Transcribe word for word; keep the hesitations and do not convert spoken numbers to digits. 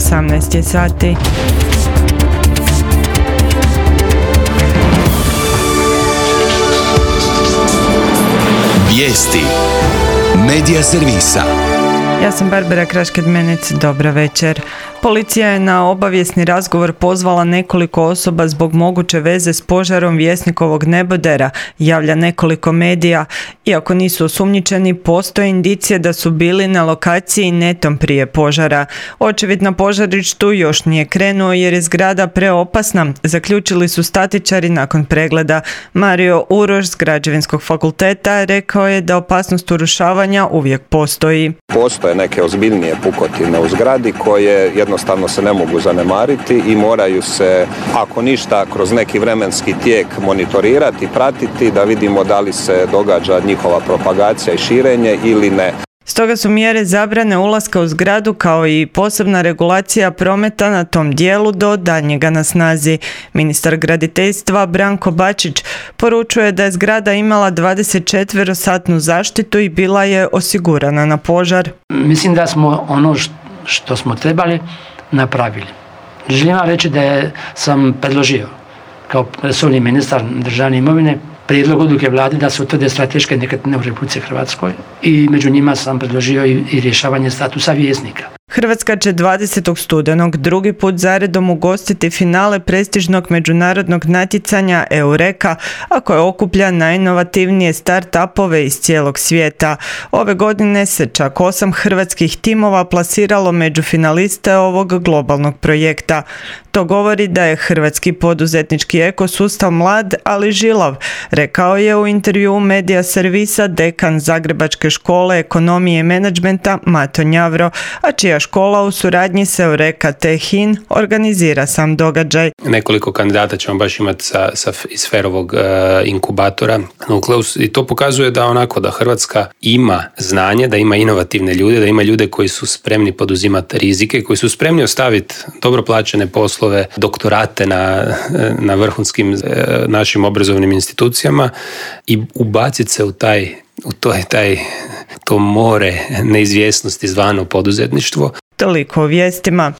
osamnaest je sati. Vijesti Medija servisa. Ja sam Barbara Krašked-Menec, dobra večer. Policija je na obavijesni razgovor pozvala nekoliko osoba zbog moguće veze s požarom Vjesnikovog nebodera, javlja nekoliko medija. Iako nisu osumnjičeni, postoje indicije da su bili na lokaciji netom prije požara. Očevid na požarištu još nije krenuo jer je zgrada preopasna, zaključili su statičari nakon pregleda. Mario Uroš s Građevinskog fakulteta rekao je da opasnost urušavanja uvijek postoji. Postoje neke ozbiljnije pukotine u zgradi koje jednostavno se ne mogu zanemariti i moraju se, ako ništa, kroz neki vremenski tijek monitorirati, pratiti da vidimo da li se događa njihova propagacija i širenje ili ne. Stoga su mjere zabrane ulaska u zgradu kao i posebna regulacija prometa na tom dijelu do daljnjega na snazi. Ministar graditeljstva Branko Bačić poručuje da je zgrada imala dvadesetčetverosatnu zaštitu i bila je osigurana na požar. Mislim da smo ono što smo trebali napravili. Želim vam reći da je, sam predložio kao resorni ministar državne imovine prijedlog odluke vlade da se utvrde strateške nekretnine u Republici Hrvatskoj i među njima sam predložio i, i rješavanje statusa Vjesnika. Hrvatska će dvadesetog studenog drugi put zaredom ugostiti finale prestižnog međunarodnog natjecanja Eureka, a koje okuplja najinovativnije start-upove iz cijelog svijeta. Ove godine se čak osam hrvatskih timova plasiralo među finaliste ovog globalnog projekta. To govori da je hrvatski poduzetnički ekosustav mlad, ali žilav, rekao je u intervjuu Medija servisa dekan Zagrebačke škole ekonomije i menadžmenta Mato Njavro, a čija škola u suradnji s Eureka Tech-in organizira sam događaj. Nekoliko kandidata ćemo baš imati sa, sa iz Ferovog uh, inkubatora Nukleus i to pokazuje da onako da Hrvatska ima znanje, da ima inovativne ljude, da ima ljude koji su spremni poduzimati rizike, koji su spremni ostaviti dobro plaćene poslove, doktorate na, na vrhunskim uh, našim obrazovnim institucijama i ubaciti se u taj u to je taj to more neizvjesnosti zvano poduzetništvo. Toliko o vijestima.